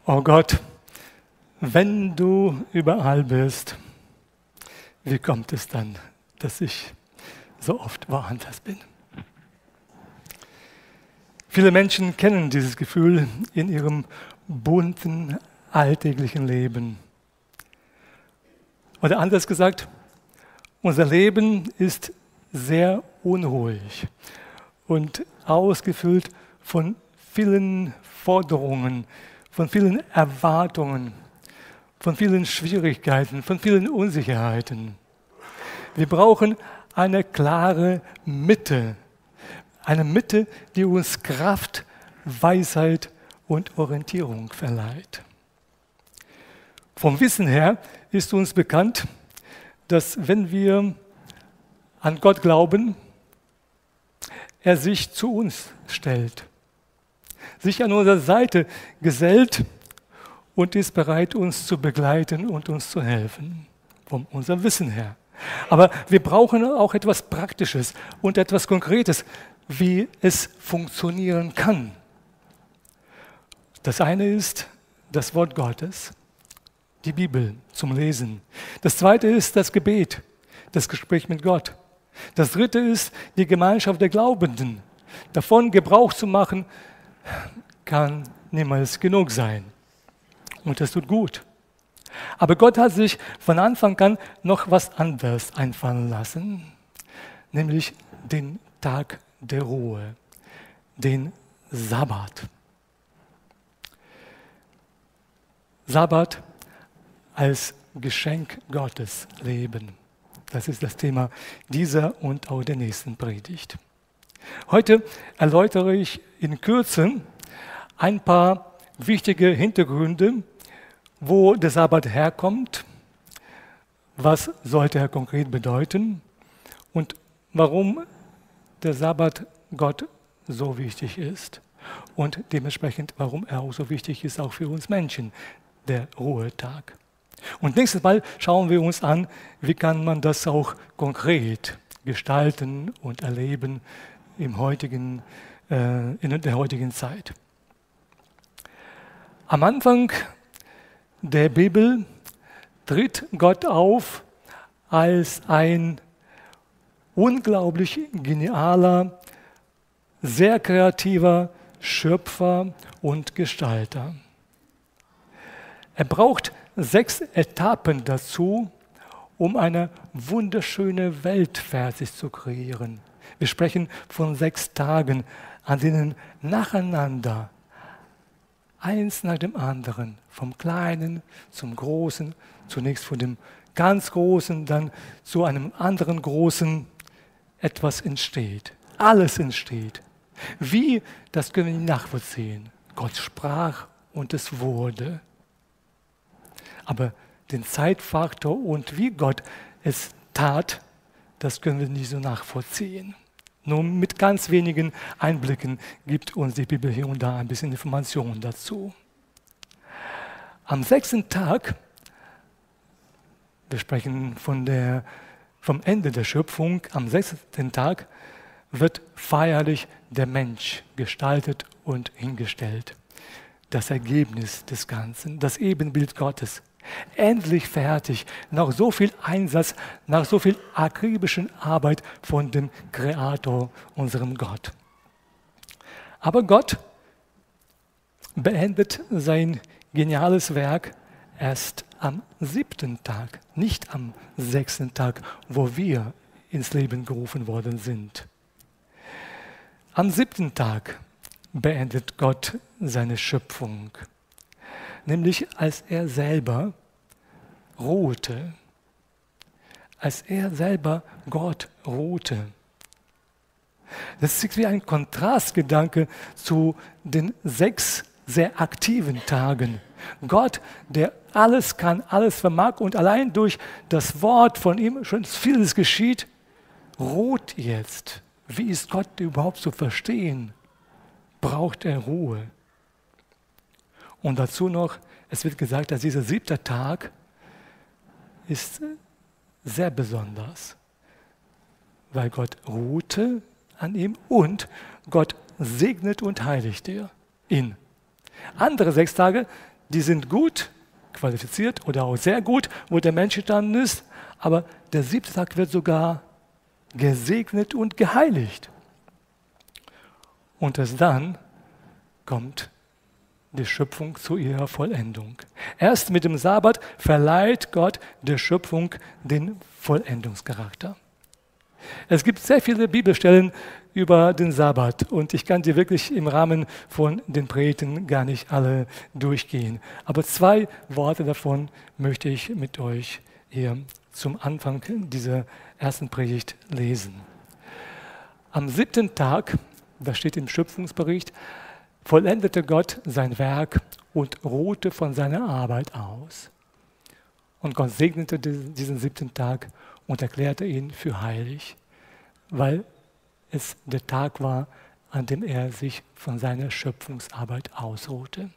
Oh Gott, wenn du überall bist, wie kommt es dann, dass ich so oft woanders bin? Viele Menschen kennen dieses Gefühl in ihrem bunten, alltäglichen Leben. Oder anders gesagt, unser Leben ist sehr unruhig und ausgefüllt von vielen Forderungen, von vielen Erwartungen, von vielen Schwierigkeiten, von vielen Unsicherheiten. Wir brauchen eine klare Mitte, eine Mitte, die uns Kraft, Weisheit und Orientierung verleiht. Vom Wissen her ist uns bekannt, dass wenn wir an Gott glauben, er sich zu uns stellt, sich an unserer Seite gesellt und ist bereit, uns zu begleiten und uns zu helfen, von unserem Wissen her. Aber wir brauchen auch etwas Praktisches und etwas Konkretes, wie es funktionieren kann. Das eine ist das Wort Gottes, die Bibel zum Lesen. Das zweite ist das Gebet, das Gespräch mit Gott. Das dritte ist die Gemeinschaft der Glaubenden. Davon Gebrauch zu machen, kann niemals genug sein. Und das tut gut. Aber Gott hat sich von Anfang an noch was anderes einfallen lassen, nämlich den Tag der Ruhe, den Sabbat. Sabbat als Geschenk Gottes leben. Das ist das Thema dieser und auch der nächsten Predigt. Heute erläutere ich in Kürze ein paar wichtige Hintergründe, wo der Sabbat herkommt, was sollte er konkret bedeuten und warum der Sabbat Gott so wichtig ist und dementsprechend, warum er auch so wichtig ist, auch für uns Menschen, der Ruhetag. Und nächstes Mal schauen wir uns an, wie kann man das auch konkret gestalten und erleben in der heutigen Zeit. Am Anfang der Bibel tritt Gott auf als ein unglaublich genialer, sehr kreativer Schöpfer und Gestalter. Er braucht 6 Etappen dazu, um eine wunderschöne Welt fertig zu kreieren. Wir sprechen von 6 Tagen, an denen nacheinander, eins nach dem anderen, vom Kleinen zum Großen, zunächst von dem ganz Großen, dann zu einem anderen Großen, etwas entsteht. Alles entsteht. Wie, das können wir nicht nachvollziehen. Gott sprach und es wurde. Aber den Zeitfaktor und wie Gott es tat, das können wir nicht so nachvollziehen. Nur mit ganz wenigen Einblicken gibt uns die Bibel hier und da ein bisschen Informationen dazu. Am 6. Tag, wir sprechen vom Ende der Schöpfung, am 6. Tag wird feierlich der Mensch gestaltet und hingestellt. Das Ergebnis des Ganzen, das Ebenbild Gottes. Endlich fertig, nach so viel Einsatz, nach so viel akribischen Arbeit von dem Kreator, unserem Gott. Aber Gott beendet sein geniales Werk erst am 7. Tag, nicht am 6. Tag, wo wir ins Leben gerufen worden sind. Am 7. Tag beendet Gott seine Schöpfung. Nämlich als er selber ruhte, als er selber Gott ruhte. Das ist wie ein Kontrastgedanke zu den 6 sehr aktiven Tagen. Gott, der alles kann, alles vermag und allein durch das Wort von ihm schon vieles geschieht, ruht jetzt. Wie ist Gott überhaupt zu verstehen? Braucht er Ruhe? Und dazu noch, es wird gesagt, dass dieser 7. Tag ist sehr besonders, weil Gott ruhte an ihm und Gott segnet und heiligt ihn. Andere 6 Tage, die sind gut, qualifiziert oder auch sehr gut, wo der Mensch entstanden ist, aber der 7. Tag wird sogar gesegnet und geheiligt. Und erst dann kommt die Schöpfung zu ihrer Vollendung. Erst mit dem Sabbat verleiht Gott der Schöpfung den Vollendungscharakter. Es gibt sehr viele Bibelstellen über den Sabbat und ich kann die wirklich im Rahmen von den Predigten gar nicht alle durchgehen. Aber 2 Worte davon möchte ich mit euch hier zum Anfang dieser ersten Predigt lesen. Am 7. Tag, das steht im Schöpfungsbericht, vollendete Gott sein Werk und ruhte von seiner Arbeit aus. Und Gott segnete diesen 7. Tag und erklärte ihn für heilig, weil es der Tag war, an dem er sich von seiner Schöpfungsarbeit ausruhte.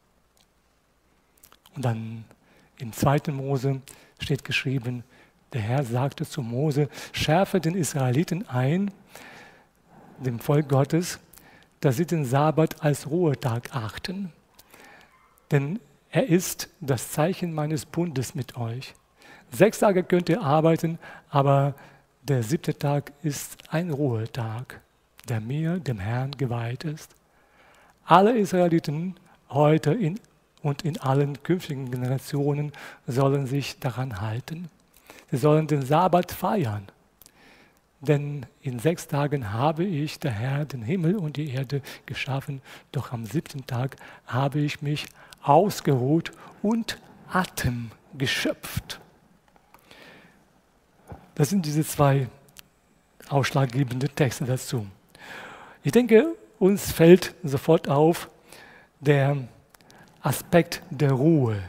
Und dann im 2. Mose steht geschrieben, der Herr sagte zu Mose, schärfe den Israeliten ein, dem Volk Gottes, dass sie den Sabbat als Ruhetag achten. Denn er ist das Zeichen meines Bundes mit euch. 6 Tage könnt ihr arbeiten, aber der 7. Tag ist ein Ruhetag, der mir, dem Herrn, geweiht ist. Alle Israeliten heute und in allen künftigen Generationen sollen sich daran halten. Sie sollen den Sabbat feiern. Denn in 6 Tagen habe ich, der Herr, den Himmel und die Erde geschaffen, doch am 7. Tag habe ich mich ausgeruht und Atem geschöpft. Das sind diese 2 ausschlaggebenden Texte dazu. Ich denke, uns fällt sofort auf der Aspekt der Ruhe,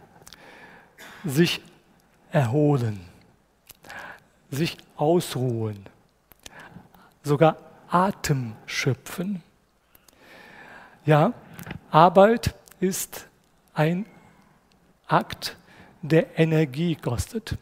sich erholen, sich ausruhen, sogar Atem schöpfen. Ja, Arbeit ist ein Akt, der Energie kostet.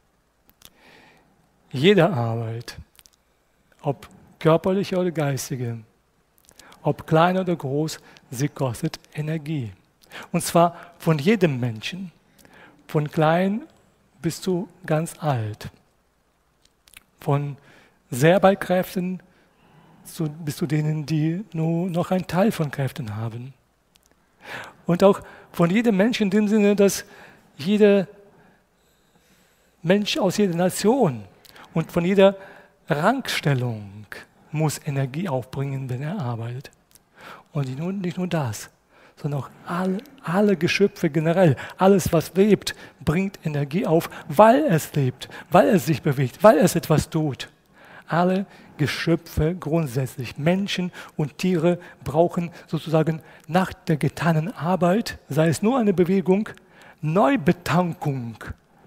Jede Arbeit, ob körperliche oder geistige, ob klein oder groß, sie kostet Energie. Und zwar von jedem Menschen, von klein bis zu ganz alt. Von sehr bei Kräften bis zu denen, die nur noch einen Teil von Kräften haben. Und auch von jedem Menschen in dem Sinne, dass jeder Mensch aus jeder Nation und von jeder Rangstellung muss Energie aufbringen, wenn er arbeitet. Und nicht nur das, sondern auch alle Geschöpfe generell, alles was lebt, bringt Energie auf, weil es lebt, weil es sich bewegt, weil es etwas tut. Alle Geschöpfe grundsätzlich, Menschen und Tiere brauchen sozusagen nach der getanen Arbeit, sei es nur eine Bewegung, Neubetankung.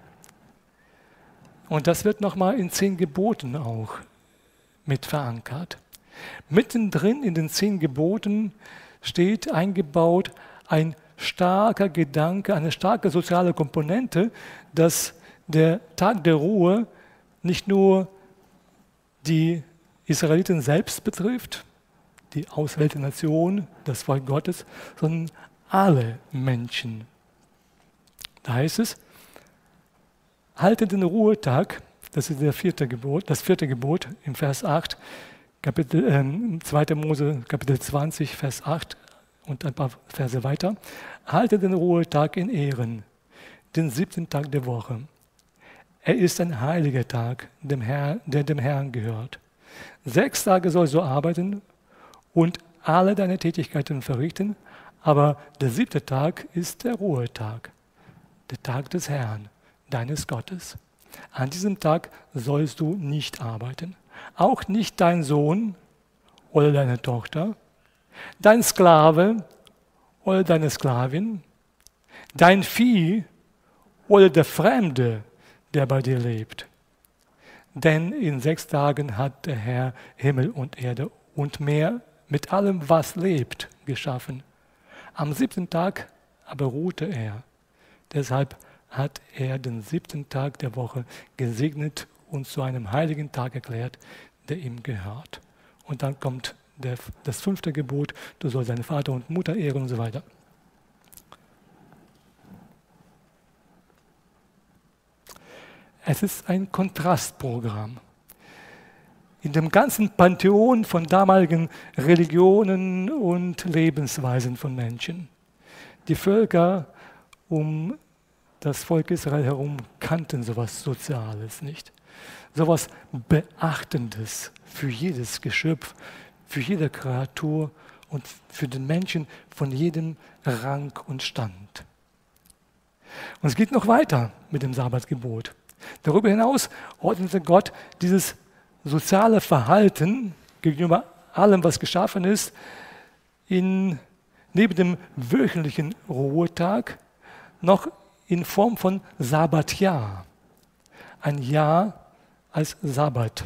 Und das wird nochmal in 10 Geboten auch mit verankert. Mittendrin in den 10 Geboten steht eingebaut ein starker Gedanke, eine starke soziale Komponente, dass der Tag der Ruhe nicht nur die Israeliten selbst betrifft, die auserwählte Nation, das Volk Gottes, sondern alle Menschen. Da heißt es, halte den Ruhetag, das ist das 4. Gebot im Vers 8, 2. Mose, Kapitel 20, Vers 8 und ein paar Verse weiter. Halte den Ruhetag in Ehren, den 7. Tag der Woche. Er ist ein heiliger Tag, der dem Herrn gehört. 6 Tage sollst du arbeiten und alle deine Tätigkeiten verrichten, aber der 7. Tag ist der Ruhetag, der Tag des Herrn, deines Gottes. An diesem Tag sollst du nicht arbeiten, auch nicht dein Sohn oder deine Tochter, dein Sklave oder deine Sklavin, dein Vieh oder der Fremde, der bei dir lebt. Denn in 6 Tagen hat der Herr Himmel und Erde und Meer mit allem, was lebt, geschaffen. Am 7. Tag aber ruhte er. Deshalb hat er den 7. Tag der Woche gesegnet und zu einem heiligen Tag erklärt, der ihm gehört. Und dann kommt das 5. Gebot, du sollst deinen Vater und Mutter ehren und so weiter. Es ist ein Kontrastprogramm. In dem ganzen Pantheon von damaligen Religionen und Lebensweisen von Menschen. Die Völker um das Volk Israel herum kannten sowas Soziales nicht. Sowas Beachtendes für jedes Geschöpf, für jede Kreatur und für den Menschen von jedem Rang und Stand. Und es geht noch weiter mit dem Sabbatgebot. Darüber hinaus ordnete Gott dieses soziale Verhalten gegenüber allem, was geschaffen ist, neben dem wöchentlichen Ruhetag noch in Form von Sabbatjahr. Ein Jahr als Sabbat.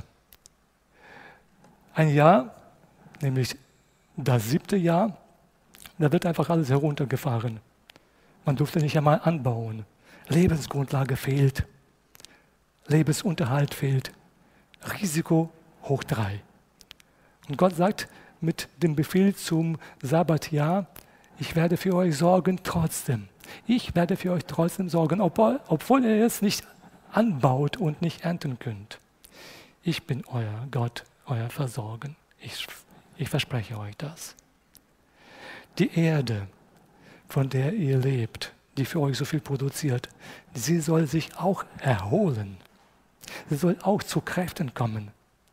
Ein Jahr, nämlich das 7. Jahr, da wird einfach alles heruntergefahren. Man durfte nicht einmal anbauen. Lebensgrundlage fehlt. Lebensunterhalt fehlt. Risiko hoch 3. Und Gott sagt mit dem Befehl zum Sabbatjahr, ich werde für euch sorgen trotzdem. Ich werde für euch trotzdem sorgen, obwohl ihr es nicht anbaut und nicht ernten könnt. Ich bin euer Gott, euer Versorgen. Ich verspreche euch das. Die Erde, von der ihr lebt, die für euch so viel produziert, sie soll sich auch erholen. Sie soll auch zu Kräften kommen.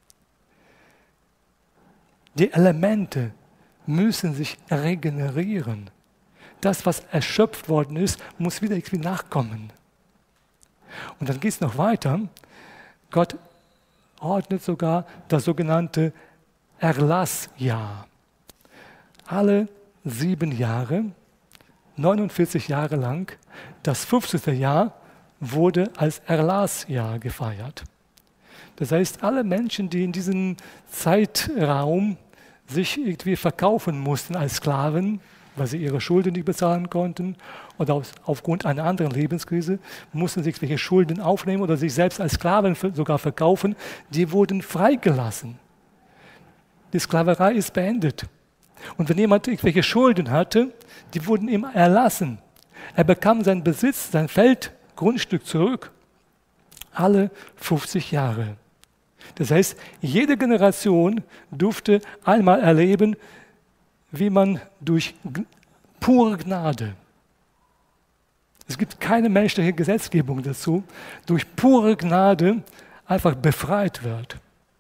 Die Elemente müssen sich regenerieren. Das, was erschöpft worden ist, muss wieder irgendwie nachkommen. Und dann geht es noch weiter. Gott ordnet sogar das sogenannte Erlassjahr. Alle 7 Jahre, 49 Jahre lang, das 50. Jahr wurde als Erlassjahr gefeiert. Das heißt, alle Menschen, die in diesem Zeitraum sich irgendwie verkaufen mussten als Sklaven, weil sie ihre Schulden nicht bezahlen konnten oder aufgrund einer anderen Lebenskrise, mussten sich welche Schulden aufnehmen oder sich selbst als Sklaven sogar verkaufen, die wurden freigelassen. Die Sklaverei ist beendet. Und wenn jemand irgendwelche Schulden hatte, die wurden ihm erlassen. Er bekam seinen Besitz, sein Feldgrundstück zurück. Alle 50 Jahre. Das heißt, jede Generation durfte einmal erleben, wie man durch pure Gnade, es gibt keine menschliche Gesetzgebung dazu, durch pure Gnade einfach befreit wird,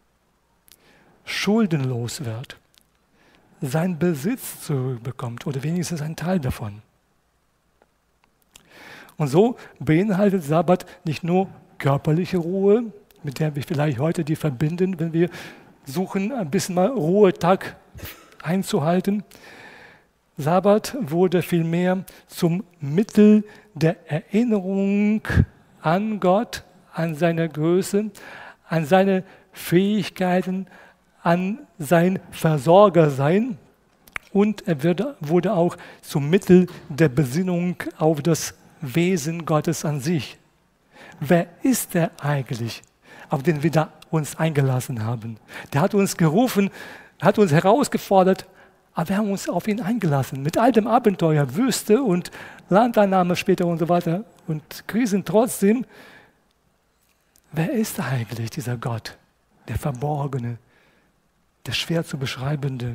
schuldenlos wird, seinen Besitz zurückbekommt oder wenigstens einen Teil davon. Und so beinhaltet Sabbat nicht nur körperliche Ruhe, mit der wir vielleicht heute die verbinden, wenn wir suchen, ein bisschen mal Ruhetag einzuhalten. Sabbat wurde vielmehr zum Mittel der Erinnerung an Gott, an seine Größe, an seine Fähigkeiten, an sein Versorgersein und er wurde auch zum Mittel der Besinnung auf das Wesen Gottes an sich. Wer ist er eigentlich, auf den wir da uns eingelassen haben? Der hat uns gerufen, hat uns herausgefordert, aber wir haben uns auf ihn eingelassen. Mit all dem Abenteuer, Wüste und Landeinnahme später und so weiter und Krisen trotzdem. Wer ist eigentlich dieser Gott, der Verborgene, der schwer zu beschreibende?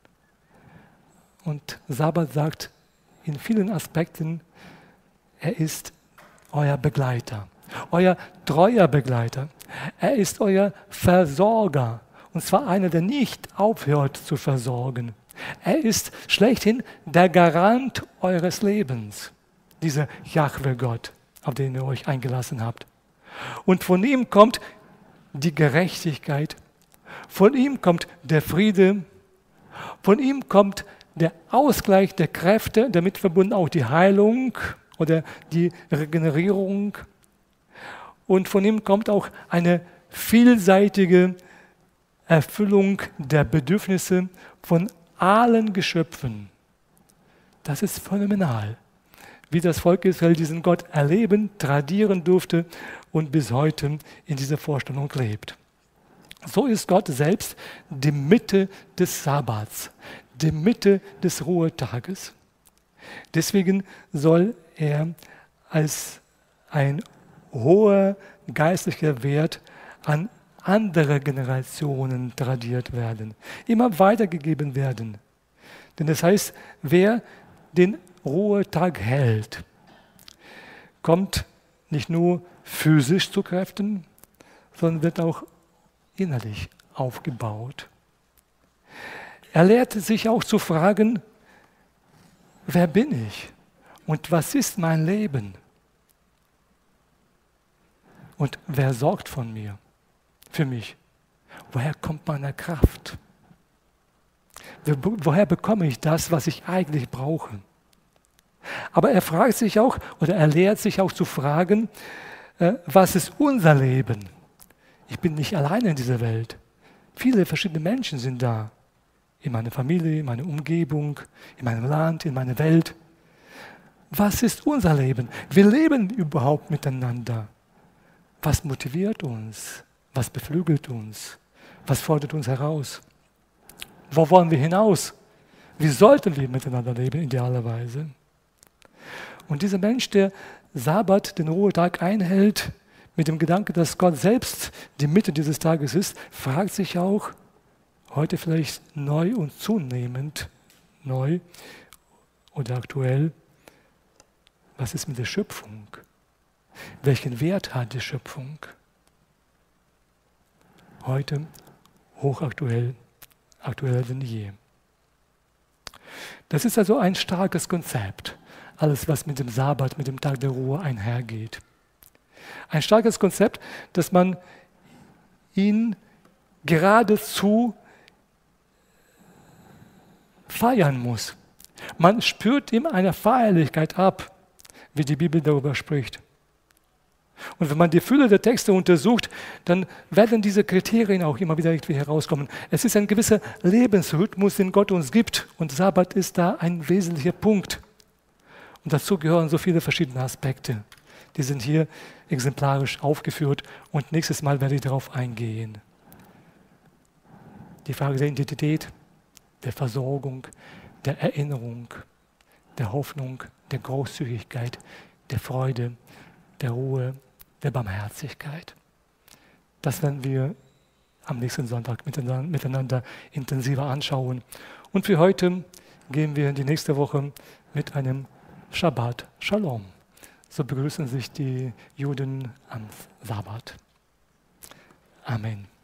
Und Sabbat sagt in vielen Aspekten, er ist euer Begleiter, euer treuer Begleiter. Er ist euer Versorger. Und zwar einer, der nicht aufhört zu versorgen. Er ist schlechthin der Garant eures Lebens, dieser Jahwe-Gott, auf den ihr euch eingelassen habt. Und von ihm kommt die Gerechtigkeit, von ihm kommt der Friede, von ihm kommt der Ausgleich der Kräfte, damit verbunden auch die Heilung oder die Regenerierung. Und von ihm kommt auch eine vielseitige Erfüllung der Bedürfnisse von allen Geschöpfen. Das ist phänomenal, wie das Volk Israel diesen Gott erleben, tradieren durfte und bis heute in dieser Vorstellung lebt. So ist Gott selbst die Mitte des Sabbats, die Mitte des Ruhetages. Deswegen soll er als ein hoher geistlicher Wert an andere Generationen tradiert werden, immer weitergegeben werden. Denn das heißt, wer den Ruhetag hält, kommt nicht nur physisch zu Kräften, sondern wird auch innerlich aufgebaut. Er lehrt sich auch zu fragen, wer bin ich und was ist mein Leben? Und wer sorgt von mir, für mich? Woher kommt meine Kraft? Woher bekomme ich das, was ich eigentlich brauche? Aber er fragt sich auch, oder er lehrt sich auch zu fragen, was ist unser Leben? Ich bin nicht alleine in dieser Welt. Viele verschiedene Menschen sind da. In meiner Familie, in meiner Umgebung, in meinem Land, in meiner Welt. Was ist unser Leben? Wir leben überhaupt miteinander. Was motiviert uns? Was beflügelt uns? Was fordert uns heraus? Wo wollen wir hinaus? Wie sollten wir miteinander leben, idealerweise? Und dieser Mensch, der Sabbat, den Ruhetag einhält, mit dem Gedanken, dass Gott selbst die Mitte dieses Tages ist, fragt sich auch, heute vielleicht neu und zunehmend neu oder aktuell, was ist mit der Schöpfung? Welchen Wert hat die Schöpfung? Heute hochaktuell, aktueller denn je. Das ist also ein starkes Konzept, alles was mit dem Sabbat, mit dem Tag der Ruhe einhergeht. Ein starkes Konzept, dass man ihn geradezu feiern muss. Man spürt ihm eine Feierlichkeit ab, wie die Bibel darüber spricht. Und wenn man die Fülle der Texte untersucht, dann werden diese Kriterien auch immer wieder irgendwie herauskommen. Es ist ein gewisser Lebensrhythmus, den Gott uns gibt, und Sabbat ist da ein wesentlicher Punkt. Und dazu gehören so viele verschiedene Aspekte. Die sind hier exemplarisch aufgeführt und nächstes Mal werde ich darauf eingehen. Die Frage der Identität, der Versorgung, der Erinnerung, der Hoffnung, der Großzügigkeit, der Freude, der Ruhe, der Barmherzigkeit. Das werden wir am nächsten Sonntag miteinander intensiver anschauen. Und für heute gehen wir in die nächste Woche mit einem Shabbat Shalom. So begrüßen sich die Juden am Sabbat. Amen.